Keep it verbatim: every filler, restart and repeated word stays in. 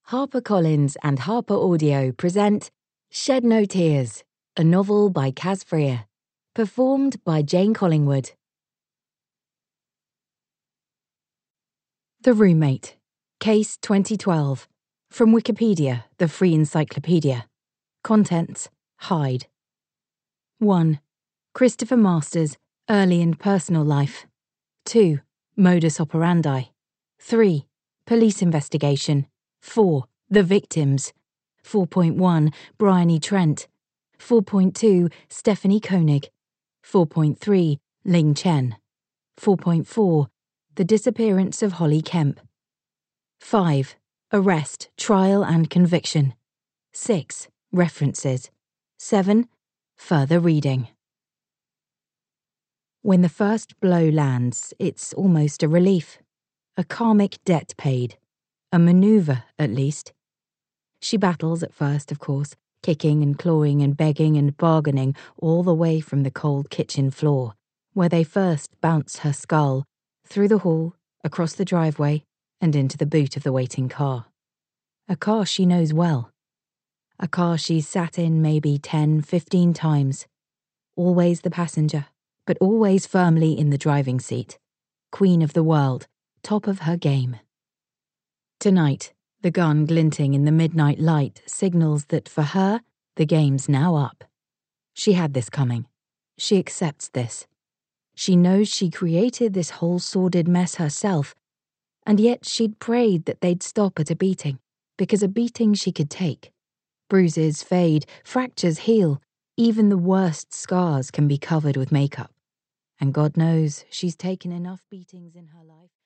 HarperCollins and Harper Audio present Shed No Tears, a novel by Kaz Freer, performed by Jane Collingwood. The Roommate, Case twenty twelve, from Wikipedia, the free encyclopedia. Contents: Hyde. one. Christopher Masters, early and personal life. two. Modus operandi. three. Police investigation. four. The victims. four point one. Bryony Trent. four point two. Stephanie Koenig. four point three. Ling Chen. four point four. The disappearance of Holly Kemp. five. Arrest, trial and conviction. six. References. seven. Further reading. When the first blow lands, it's almost a relief. A karmic debt paid. A maneuver, at least. She battles at first, of course, kicking and clawing and begging and bargaining all the way from the cold kitchen floor, where they first bounce her skull, through the hall, across the driveway, and into the boot of the waiting car. A car she knows well. A car she's sat in maybe ten, fifteen times. Always the passenger, but always firmly in the driving seat. Queen of the world, top of her game. Tonight, the gun glinting in the midnight light signals that for her, the game's now up. She had this coming. She accepts this. She knows she created this whole sordid mess herself, and yet she'd prayed that they'd stop at a beating, because a beating she could take. Bruises fade, fractures heal, even the worst scars can be covered with makeup. And God knows she's taken enough beatings in her life.